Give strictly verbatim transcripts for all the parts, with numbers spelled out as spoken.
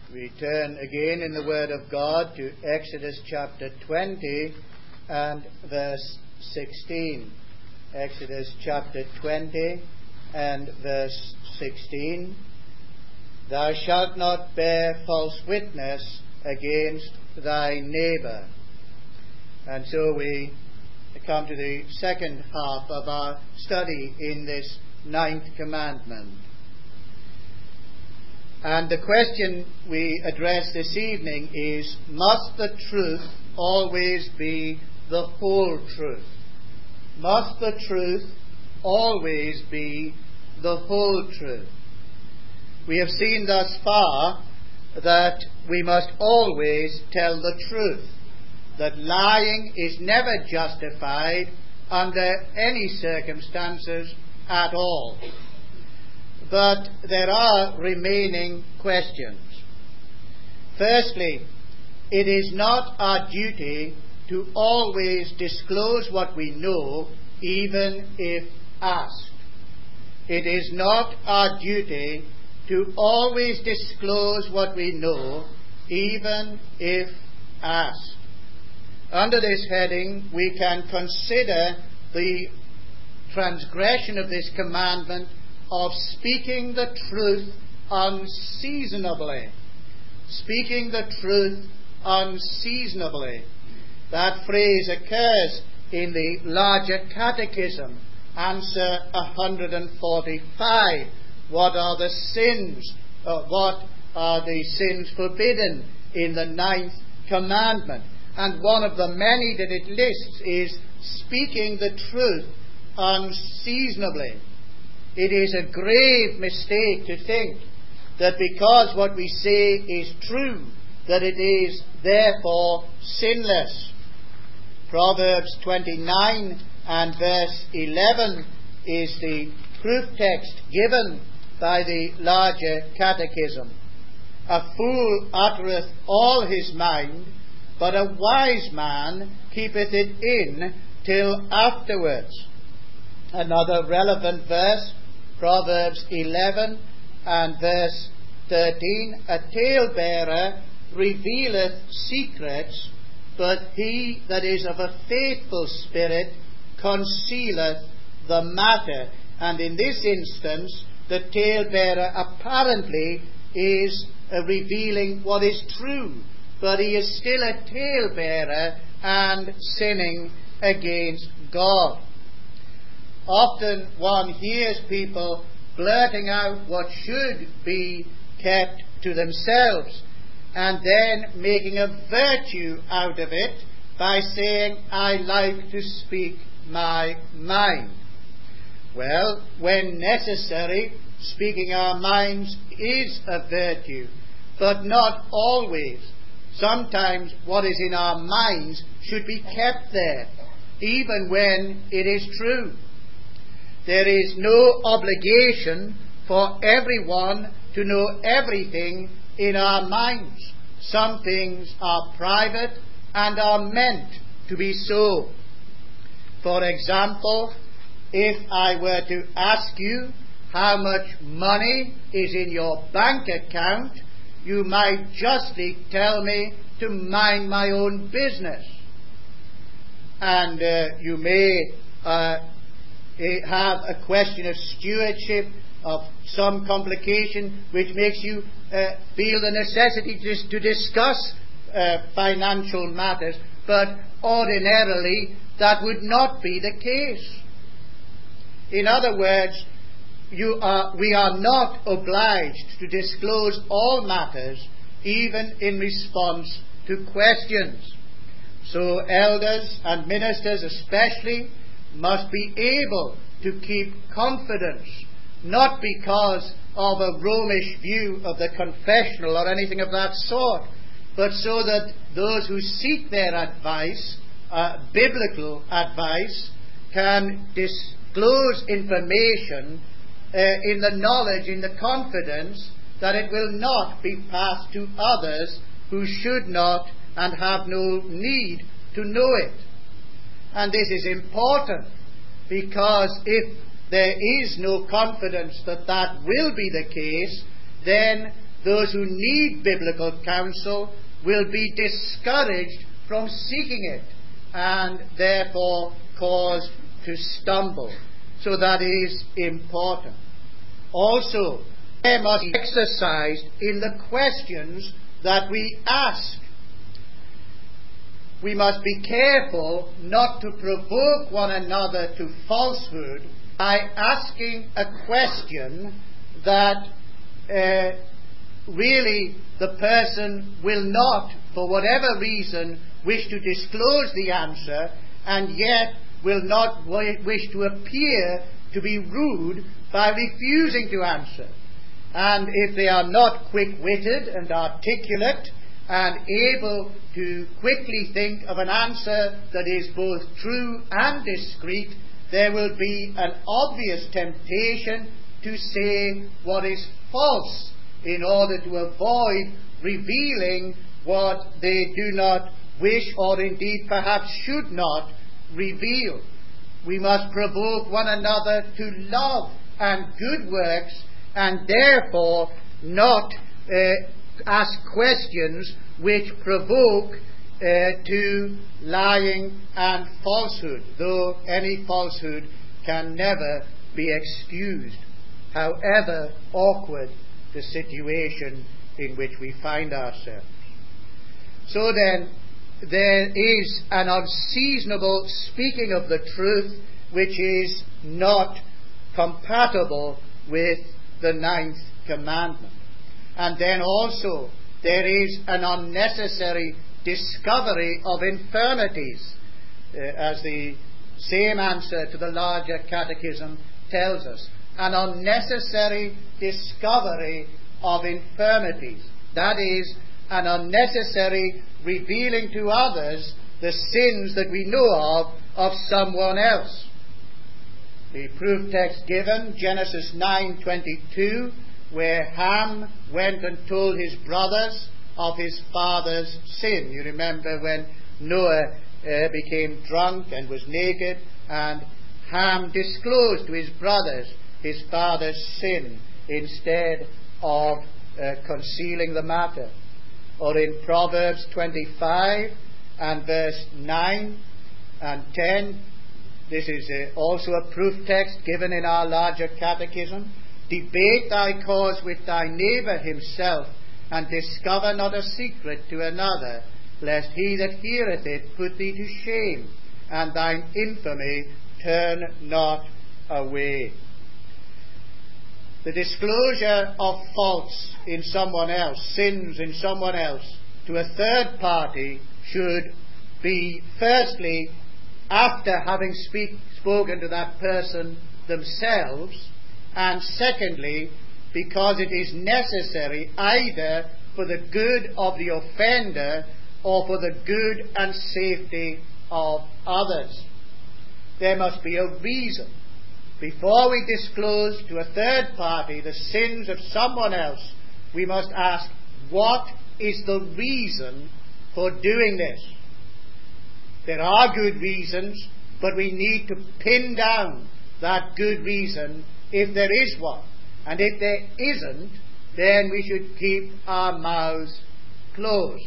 We turn again in the Word of God to Exodus chapter twenty and verse sixteen. Exodus chapter twenty and verse sixteen. Thou shalt not bear false witness against thy neighbour. And so we come to the second half of our study in this ninth commandment. And the question we address this evening is, must the truth always be the whole truth? Must the truth always be the whole truth? We have seen thus far that we must always tell the truth, that lying is never justified under any circumstances at all. But there are remaining questions. Firstly, it is not our duty to always disclose what we know, even if asked. It is not our duty to always disclose what we know, even if asked. Under this heading, we can consider the transgression of this commandment of speaking the truth unseasonably. Speaking the truth unseasonably. That phrase occurs in the larger catechism, answer one forty-five. What are the sins? Uh, what are the sins forbidden in the ninth commandment? And one of the many that it lists is speaking the truth unseasonably. It is a grave mistake to think that because what we say is true, that it is therefore sinless. Proverbs twenty-nine and verse eleven is the proof text given by the larger catechism. A fool uttereth all his mind, but a wise man keepeth it in till afterwards. Another relevant verse, Proverbs eleven and verse thirteen, a talebearer revealeth secrets, but he that is of a faithful spirit concealeth the matter. And in this instance, the talebearer apparently is uh, revealing what is true, but he is still a talebearer and sinning against God. Often one hears people blurting out what should be kept to themselves and then making a virtue out of it by saying, I like to speak my mind. Well, when necessary, speaking our minds is a virtue, but not always. Sometimes what is in our minds should be kept there, even when it is true. There is no obligation for everyone to know everything in our minds. Some things are private and are meant to be so. For example, if I were to ask you how much money is in your bank account, you might justly tell me to mind my own business. And uh, you may uh, have a question of stewardship, of some complication, which makes you uh, feel the necessity to, to discuss uh, financial matters. But ordinarily, that would not be the case. In other words, you are, we are not obliged to disclose all matters, even in response to questions. So elders and ministers especially must be able to keep confidence, not because of a Romish view of the confessional or anything of that sort, but so that those who seek their advice, uh, biblical advice, can disclose information uh, in the knowledge, in the confidence that it will not be passed to others who should not and have no need to know it. And this is important, because if there is no confidence that that will be the case, then those who need biblical counsel will be discouraged from seeking it and therefore caused to stumble. So that is important. Also, care must be exercised in the questions that we ask. We must be careful not to provoke one another to falsehood by asking a question that uh, really the person will not, for whatever reason, wish to disclose the answer, and yet will not wish to appear to be rude by refusing to answer. And if they are not quick-witted and articulate and able to quickly think of an answer that is both true and discreet, there will be an obvious temptation to say what is false in order to avoid revealing what they do not wish, or indeed perhaps should not reveal. We must provoke one another to love and good works, and therefore not uh, ask questions which provoke uh, to lying and falsehood, though any falsehood can never be excused, however awkward the situation in which we find ourselves. So then, there is an unseasonable speaking of the truth which is not compatible with the ninth commandment. And then also there is an unnecessary discovery of infirmities, uh, as the same answer to the larger catechism tells us. An unnecessary discovery of infirmities. That is, an unnecessary revealing to others the sins that we know of of someone else. The proof text given, Genesis nine twenty-two, where Ham went and told his brothers of his father's sin. You remember when Noah uh, became drunk and was naked, and Ham disclosed to his brothers his father's sin instead of uh, concealing the matter. Or in Proverbs twenty-five and verse nine and ten, this is uh, also a proof text given in our larger catechism. Debate thy cause with thy neighbour himself, and discover not a secret to another, lest he that heareth it put thee to shame, and thine infamy turn not away. The disclosure of faults in someone else, sins in someone else, to a third party should be, firstly, after having speak, spoken to that person themselves, and secondly, because it is necessary either for the good of the offender or for the good and safety of others. There must be a reason. Before we disclose to a third party the sins of someone else, we must ask, what is the reason for doing this? There are good reasons, but we need to pin down that good reason if there is one. And if there isn't, then we should keep our mouths closed.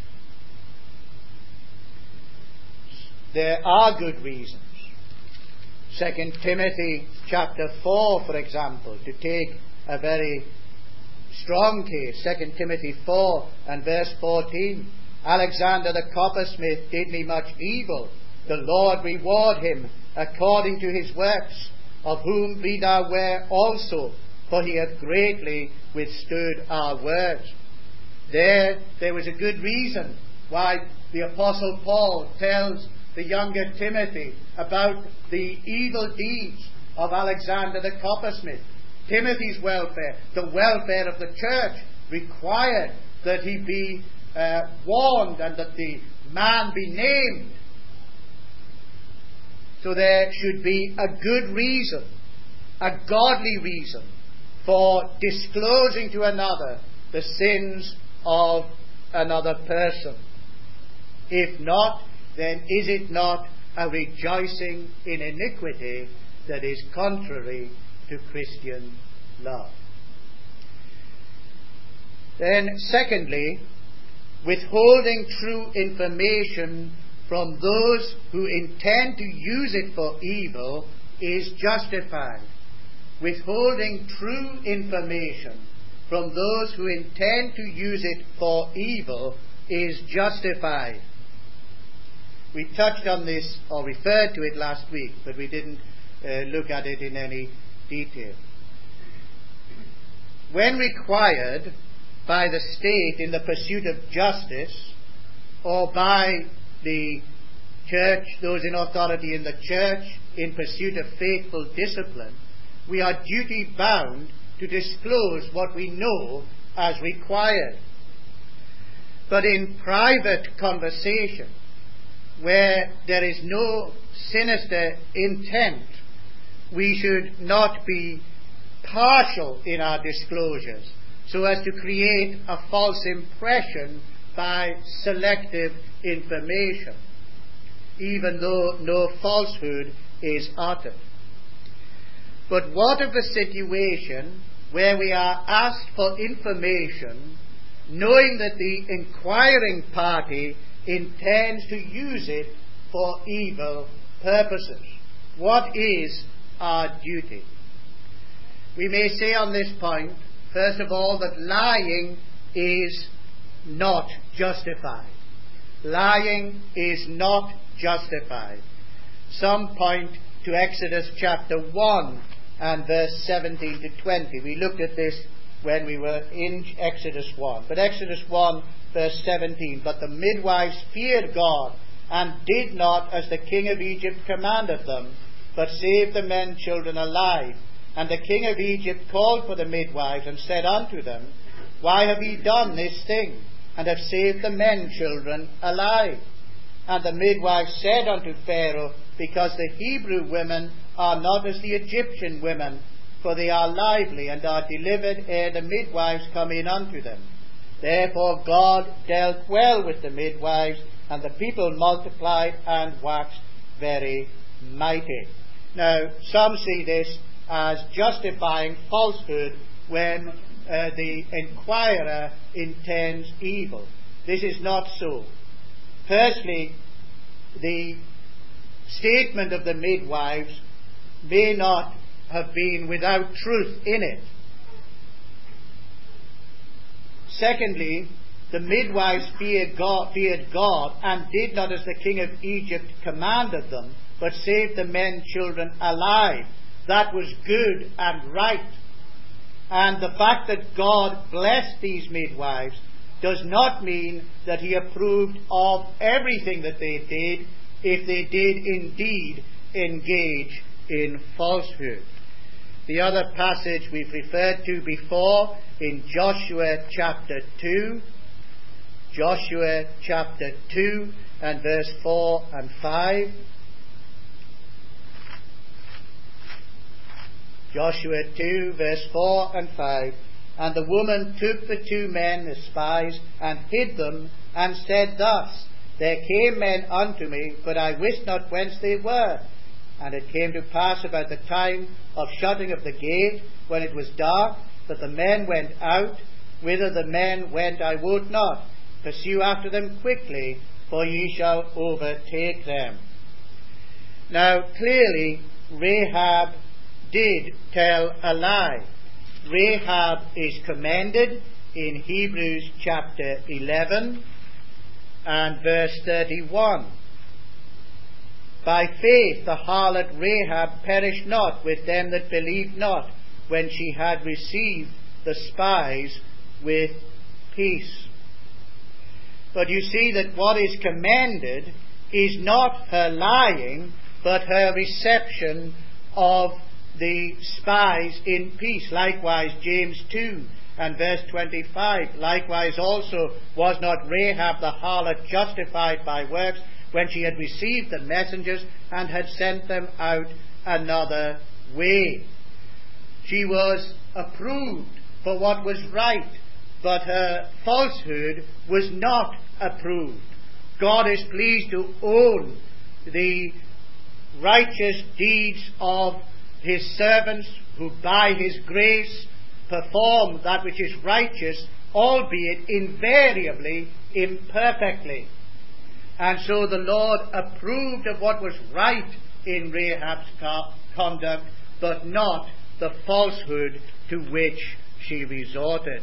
There are good reasons. Second Timothy chapter four, for example, to take a very strong case. Second Timothy four and verse fourteen. Alexander the coppersmith did me much evil. The Lord reward him according to his works, of whom be thou aware also, for he hath greatly withstood our words. There, there was a good reason why the Apostle Paul tells the younger Timothy about the evil deeds of Alexander the coppersmith. Timothy's welfare, the welfare of the church, required that he be uh, warned and that the man be named. So there should be a good reason, a godly reason, for disclosing to another the sins of another person. If not, then is it not a rejoicing in iniquity that is contrary to Christian love? Then, secondly, withholding true information from those who intend to use it for evil is justified. Withholding true information from those who intend to use it for evil is justified. We touched on this, or referred to it last week, but we didn't uh, look at it in any detail. When required by the state in the pursuit of justice, or by the church, those in authority in the church, in pursuit of faithful discipline, we are duty bound to disclose what we know as required. But in private conversation, where there is no sinister intent, we should not be partial in our disclosures, so as to create a false impression by selective information, even though no falsehood is uttered. But what of a situation where we are asked for information, knowing that the inquiring party intends to use it for evil purposes? What is our duty? We may say on this point, first of all, that lying is not justified. Lying is not justified. Some point to Exodus chapter one and verse seventeen to twenty. We looked at this when we were in Exodus one. But Exodus one verse seventeen, but the midwives feared God and did not as the king of Egypt commanded them, but saved the men children alive. And the king of Egypt called for the midwives and said unto them, why have ye done this thing, and have saved the men children alive? And the midwives said unto Pharaoh, because the Hebrew women are not as the Egyptian women, for they are lively, and are delivered ere the midwives come in unto them. Therefore God dealt well with the midwives, and the people multiplied and waxed very mighty. Now, some see this as justifying falsehood when uh, the inquirer intends evil. This is not so. Firstly, the statement of the midwives may not have been without truth in it. Secondly, the midwives feared God, feared God and did not as the king of Egypt commanded them, but saved the men children alive. That was good and right. And the fact that God blessed these midwives does not mean that he approved of everything that they did, if they did indeed engage in falsehood. The other passage we've referred to before in Joshua chapter two, Joshua chapter two and verse four and five. Joshua two, verse four and five. And the woman took the two men, the spies, and hid them, and said thus, there came men unto me, but I wist not whence they were. And it came to pass about the time of shutting of the gate, when it was dark, that the men went out. Whither the men went I wot not. Pursue after them quickly, for ye shall overtake them. Now clearly Rahab did tell a lie. Rahab is commended in Hebrews chapter eleven and verse thirty-one. By faith the harlot Rahab perished not with them that believed not, when she had received the spies with peace. But you see that what is commended is not her lying, but her reception of the spies in peace. Likewise James two and verse twenty-five. Likewise also was not Rahab the harlot justified by works, when she had received the messengers and had sent them out another way. She was approved for what was right, but her falsehood was not approved. God is pleased to own the righteous deeds of his servants, who by his grace perform that which is righteous albeit invariably imperfectly. And so the Lord approved of what was right in Rahab's co- conduct, but not the falsehood to which she resorted.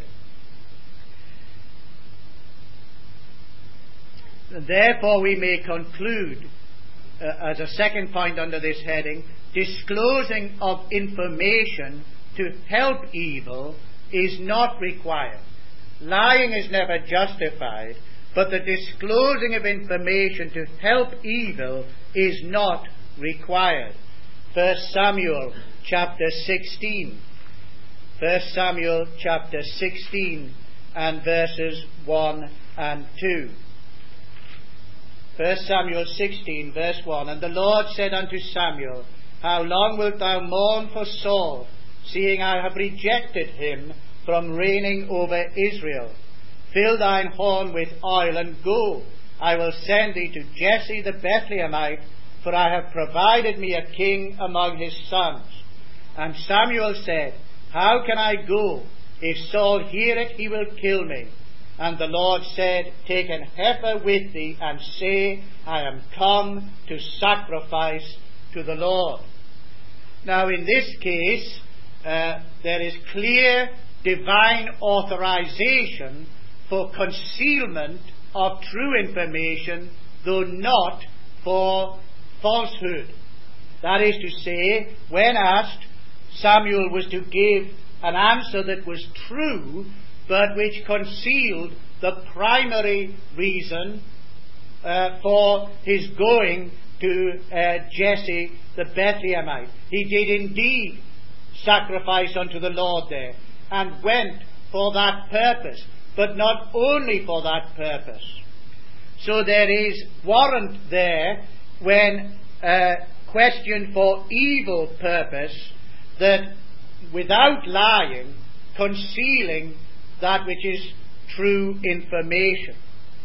Therefore we may conclude, uh, as a second point under this heading, disclosing of information to help evil is not required. Lying is never justified, but the disclosing of information to help evil is not required. First Samuel chapter sixteen. First Samuel chapter sixteen and verses one and two. First Samuel sixteen verse one. And the Lord said unto Samuel, How long wilt thou mourn for Saul, seeing I have rejected him from reigning over Israel? Fill thine horn with oil, and go. I will send thee to Jesse the Bethlehemite, for I have provided me a king among his sons. And Samuel said, How can I go? If Saul hear it, he will kill me. And the Lord said, Take an heifer with thee, and say, I am come to sacrifice to the Lord. Now in this case, uh, there is clear divine authorization for concealment of true information, though not for falsehood. That is to say, when asked, Samuel was to give an answer that was true, but which concealed the primary reason uh, for his going to uh, Jesse the Bethlehemite. He did indeed sacrifice unto the Lord there, and went for that purpose, but not only for that purpose. So there is warrant there when uh, questioned for evil purpose, that without lying, concealing that which is true information.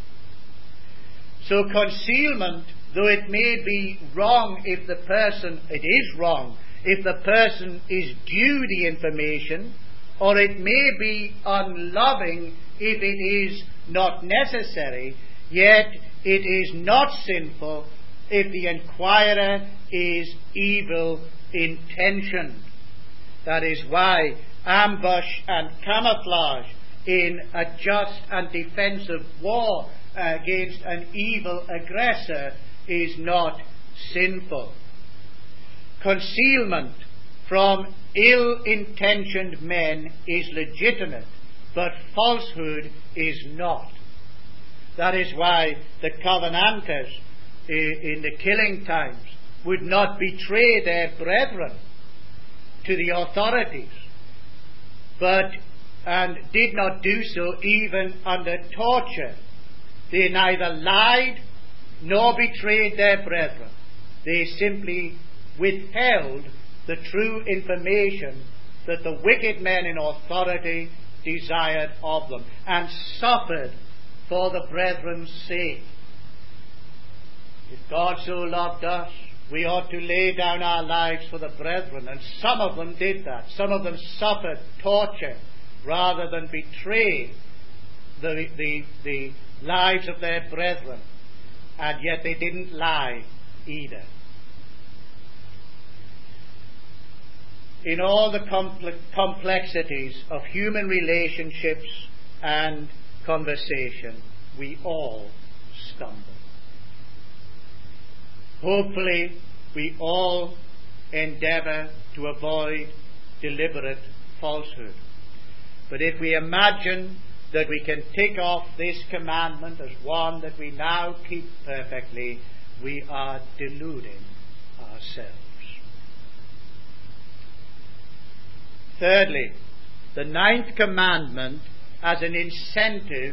So concealment, though it may be wrong if the person, it is wrong, if the person is due the information, or it may be unloving if it is not necessary, yet it is not sinful if the inquirer is evil intentioned. That is why ambush and camouflage in a just and defensive war against an evil aggressor is not sinful. Concealment from ill-intentioned men is legitimate, but falsehood is not. That is why the Covenanters in the killing times would not betray their brethren to the authorities, but and did not do so even under torture. They neither lied nor betrayed their brethren. They simply withheld the true information that the wicked men in authority desired of them, and suffered for the brethren's sake. If God so loved us, we ought to lay down our lives for the brethren, and some of them did that. Some of them suffered torture rather than betray the, the, the lives of their brethren, and yet they didn't lie either. In all the complexities of human relationships and conversation, we all stumble. Hopefully, we all endeavour to avoid deliberate falsehood. But if we imagine that we can tick off this commandment as one that we now keep perfectly, we are deluding ourselves. Thirdly, the ninth commandment as an incentive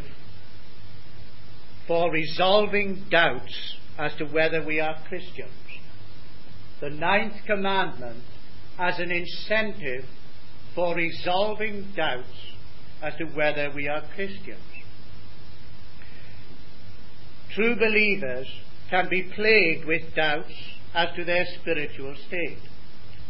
for resolving doubts as to whether we are Christians. The ninth commandment as an incentive for resolving doubts as to whether we are Christians. True believers can be plagued with doubts as to their spiritual state.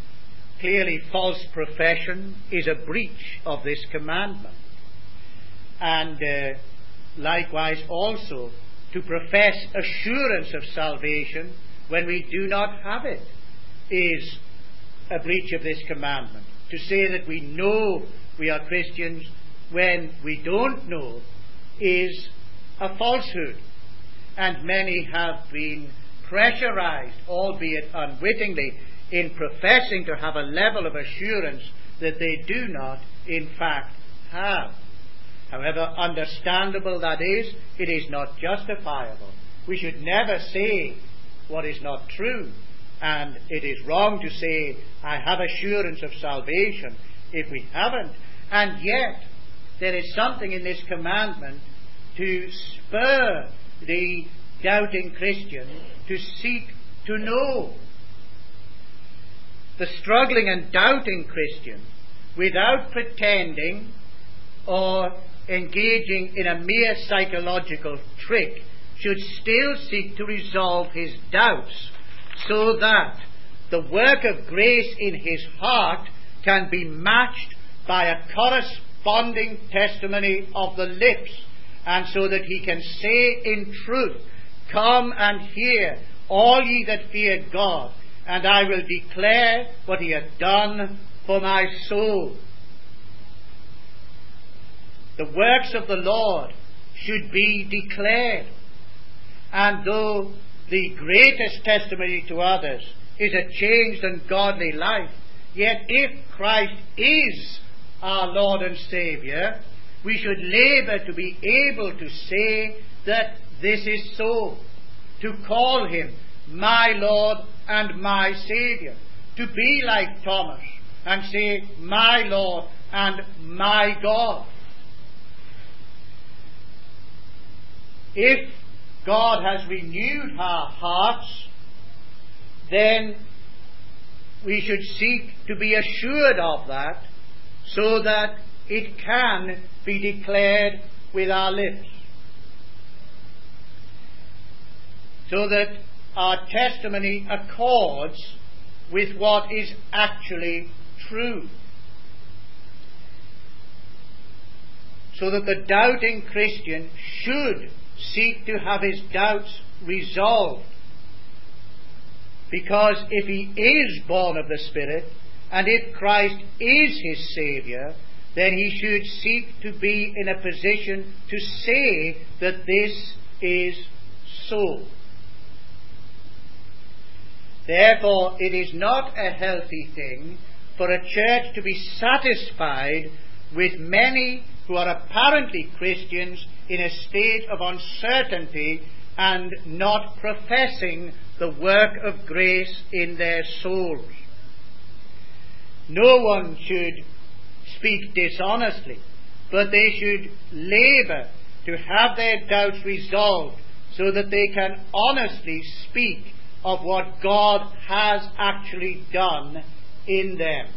Clearly, false profession is a breach of this commandment. and uh, likewise also to profess assurance of salvation when we do not have it is a breach of this commandment. To say that we know we are Christians when we don't know is a falsehood, and many have been pressurized, albeit unwittingly, in professing to have a level of assurance that they do not in fact have. However understandable that is, it is not justifiable. We should never say what is not true, and it is wrong to say, I have assurance of salvation, if we haven't. And yet, there is something in this commandment to spur the doubting Christian to seek to know. The struggling and doubting Christian, without pretending or engaging in a mere psychological trick, should still seek to resolve his doubts, so that the work of grace in his heart can be matched by a corresponding testimony of the lips, and so that he can say in truth, Come and hear, all ye that fear God, and I will declare what he hath done for my soul. The works of the Lord should be declared, and though the greatest testimony to others is a changed and godly life, yet if Christ is our Lord and Saviour, we should labour to be able to say that this is so, to call him my Lord and my Saviour, to be like Thomas and say, my Lord and my God. If God has renewed our hearts, then we should seek to be assured of that, so that it can be declared with our lips, so that our testimony accords with what is actually true, so that the doubting Christian should seek to have his doubts resolved, because if he is born of the Spirit, and if Christ is his Saviour, then he should seek to be in a position to say that this is so. Therefore, it is not a healthy thing for a church to be satisfied with many who are apparently Christians in a state of uncertainty and not professing the work of grace in their souls. No one should speak dishonestly, but they should labour to have their doubts resolved, so that they can honestly speak of what God has actually done in them.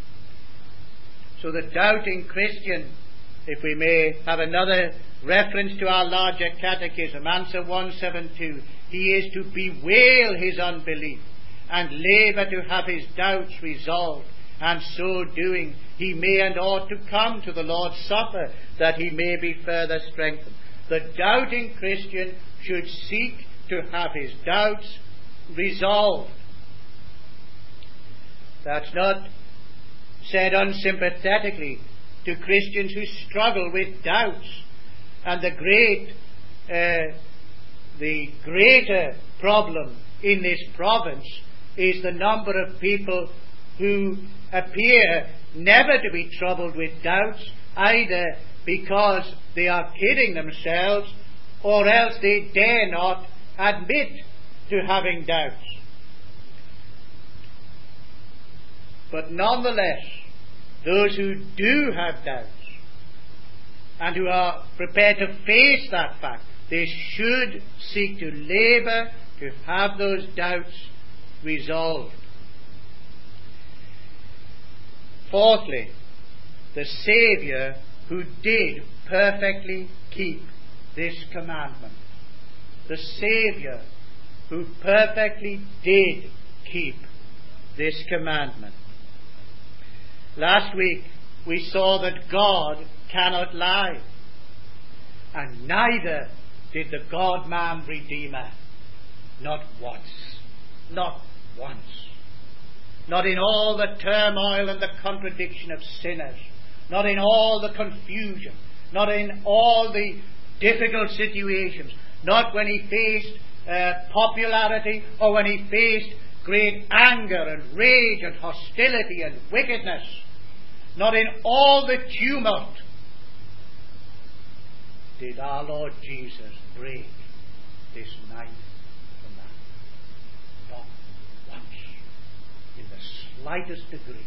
So the doubting Christian, if we may have another reference to our larger catechism, answer one seventy-two, he is to bewail his unbelief and labour to have his doubts resolved, and so doing he may and ought to come to the Lord's Supper, that he may be further strengthened. The doubting Christian should seek to have his doubts resolved. That's not said unsympathetically to Christians who struggle with doubts. And the great, uh, the greater problem in this province is the number of people who appear never to be troubled with doubts, either because they are kidding themselves, or else they dare not admit to having doubts. But nonetheless, those who do have doubts, and who are prepared to face that fact, they should seek to labour to have those doubts resolved. Fourthly, the Saviour who did perfectly keep this commandment. The Saviour who perfectly did keep this commandment. Last week we saw that God cannot lie. And neither did the God-man Redeemer, not once, not once, not in all the turmoil and the contradiction of sinners, not in all the confusion, not in all the difficult situations, not when he faced uh, popularity or when he faced great anger and rage and hostility and wickedness, not in all the tumult did our Lord Jesus break this ninth commandment. Not once, in the slightest degree.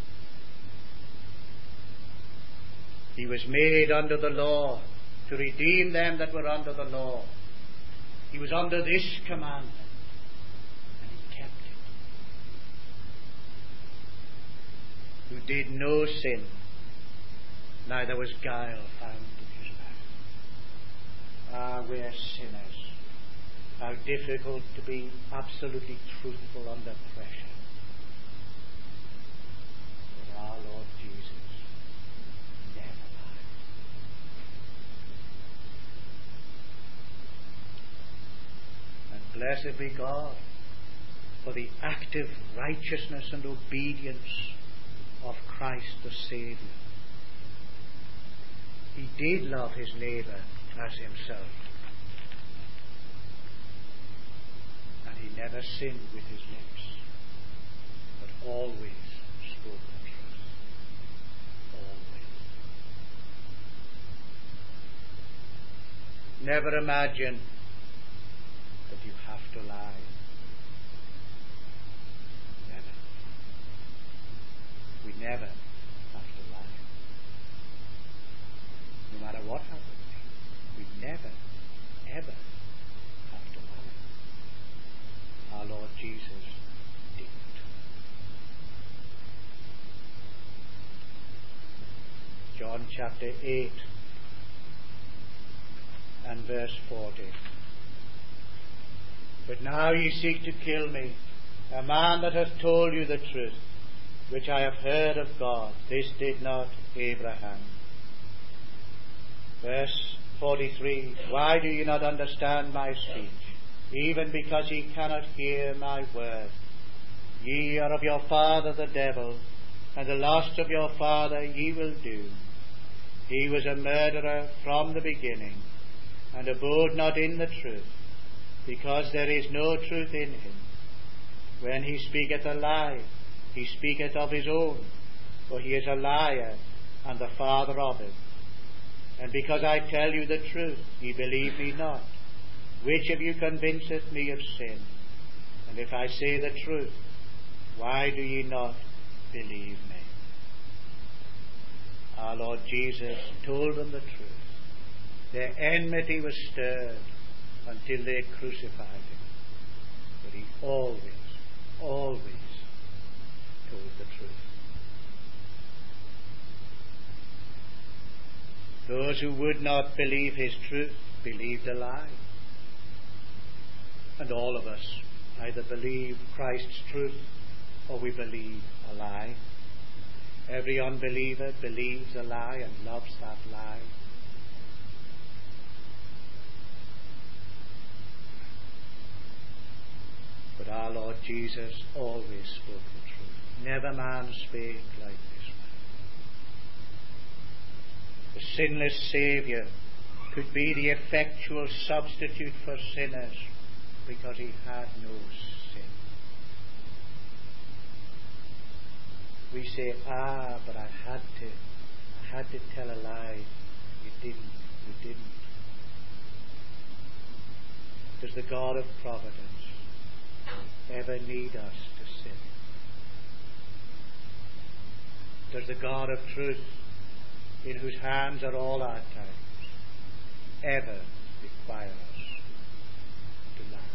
He was made under the law to redeem them that were under the law. He was under this commandment, and he kept it. Who did no sin, neither was guile found in his mouth. Ah, we are sinners. How difficult to be absolutely truthful under pressure. But our Lord Jesus never lied. And blessed be God for the active righteousness and obedience of Christ the Saviour. He did love his neighbour as himself. And he never sinned with his lips, but always spoke the truth. Always. Never imagine that you have to lie. Never. We never have to lie. No matter what happens. We never, ever have to lie. Our Lord Jesus didn't. John chapter eight and verse forty. But now ye seek to kill me, a man that hath told you the truth, which I have heard of God. This did not Abraham. Verse forty-three. Why do you not understand my speech? Even because ye cannot hear my word. Ye are of your father the devil, and the lust of your father ye will do. He was a murderer from the beginning, and abode not in the truth, because there is no truth in him. When he speaketh a lie, he speaketh of his own, for he is a liar, and the father of it. And because I tell you the truth, ye believe me not. Which of you convinceth me of sin? And if I say the truth, why do ye not believe me? Our Lord Jesus told them the truth. Their enmity was stirred until they crucified him. But he always, always told the truth. Those who would not believe his truth believed a lie. And all of us either believe Christ's truth or we believe a lie. Every unbeliever believes a lie and loves that lie. But our Lord Jesus always spoke the truth. Never man spake like this man. The sinless Saviour could be the effectual substitute for sinners because he had no sin. We say, ah, but I had to, I had to tell a lie. You didn't, you didn't. Does the God of providence ever need us to sin? Does the God of truth, in whose hands are all our times, ever require us to lie?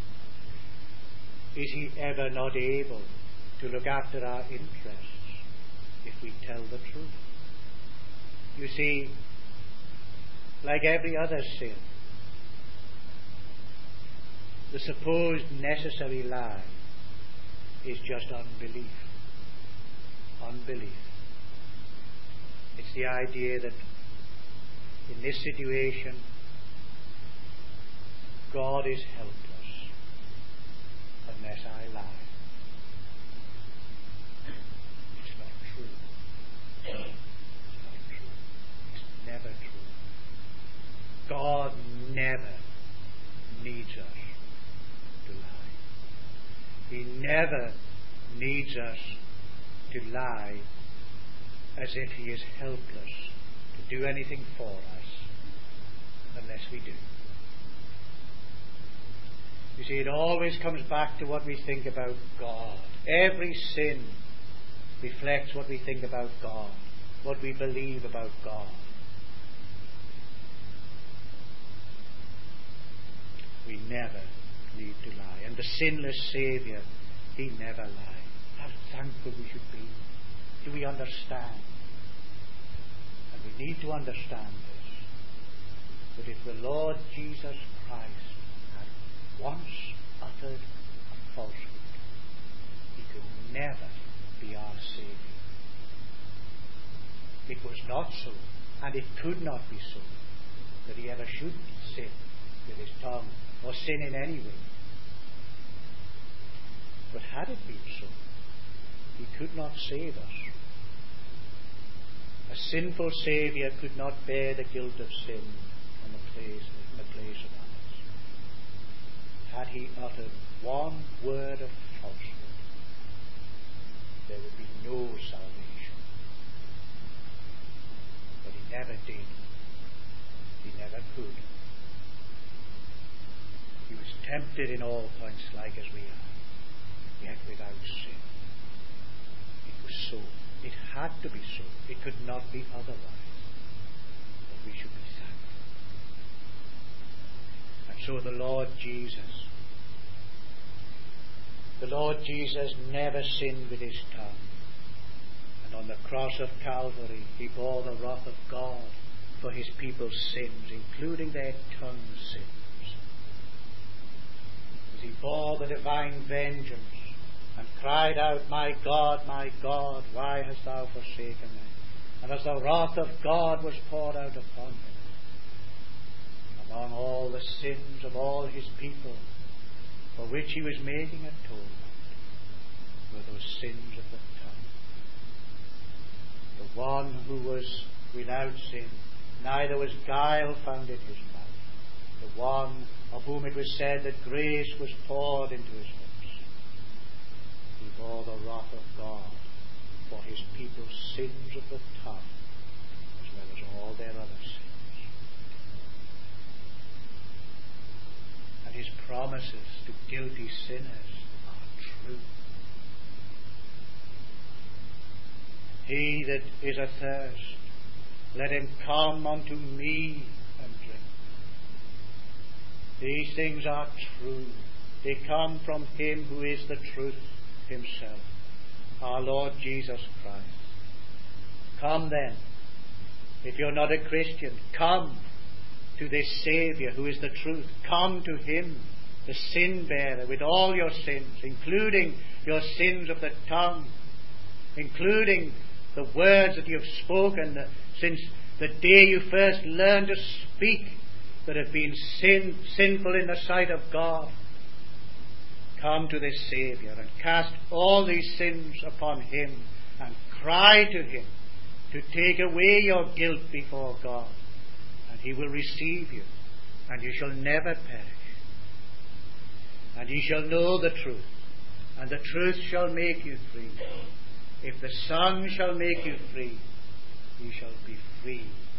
Is he ever not able to look after our interests if we tell the truth? You see, like every other sin, the supposed necessary lie is just unbelief. Unbelief. It's the idea that in this situation, God is helpless unless I lie. It's not true. It's not true. It's never true. God never needs us to lie. He never needs us to lie as if He is helpless to do anything for us unless we do. You see, it always comes back to what we think about God. Every sin reflects what we think about God, what we believe about God. We never need to lie. And the sinless Saviour, He never lied. How thankful we should be. Do we understand? And we need to understand this. That if the Lord Jesus Christ had once uttered a falsehood, He could never be our Saviour. It was not so, and it could not be so, that He ever should sin with His tongue or sin in any way. But had it been so, He could not save us. A sinful Saviour could not bear the guilt of sin in the place, in the place of ours. Had He uttered one word of falsehood, there would be no salvation. But He never did. He never could. He was tempted in all points like as we are, yet without sin. It was so. It had to be so. It could not be otherwise. But we should be thankful. And so the Lord Jesus, the Lord Jesus never sinned with His tongue. And on the cross of Calvary, He bore the wrath of God for His people's sins, including their tongue sins. As He bore the divine vengeance and cried out, "My God, my God, why hast thou forsaken me?" And as the wrath of God was poured out upon Him, among all the sins of all His people for which He was making atonement, were those sins of the tongue. The one who was without sin, neither was guile found in His mouth. The one of whom it was said that grace was poured into His lips. He bore the wrath of God for His people's sins of the tongue, as well as all their other sins. And His promises to guilty sinners are true. He that is athirst, let him come unto me and drink. These things are true. They come from Him who is the truth Himself, our Lord Jesus Christ. Come then. If you're not a Christian, come to this Saviour who is the truth. Come to Him, the sin bearer, with all your sins, including your sins of the tongue, including the words that you have spoken since the day you first learned to speak that have been sin, sinful in the sight of God. Come to this Saviour and cast all these sins upon Him and cry to Him to take away your guilt before God, and He will receive you, and you shall never perish. And ye shall know the truth, and the truth shall make you free. If the Son shall make you free, ye shall be free